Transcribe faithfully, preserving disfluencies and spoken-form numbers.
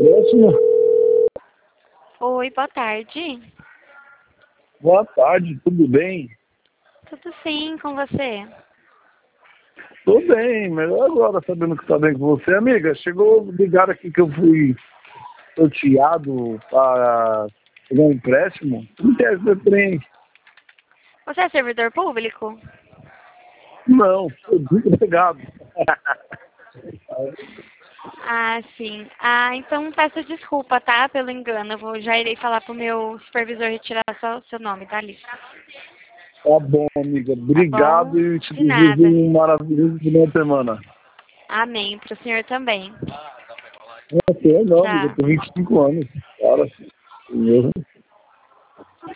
empréstimo? Oi, boa tarde. Boa tarde, tudo bem? Tudo sim com você? Tô bem, melhor agora sabendo que tá bem com você. Amiga, chegou ligar aqui que eu fui sorteado para pegar um empréstimo. Não tem esse trem. Você é servidor público? Não, tô desempregado. Ah, sim. Ah, então peço desculpa, tá? Pelo engano. Eu vou, já irei falar pro meu supervisor retirar só o seu nome da lista. Tá bom, amiga. Tá bom? Obrigado e te De desejo nada. um maravilhoso final de semana. Amém. Pro senhor também. Não sei não, amiga. Eu Tchau. tenho vinte e cinco anos. Cara, eu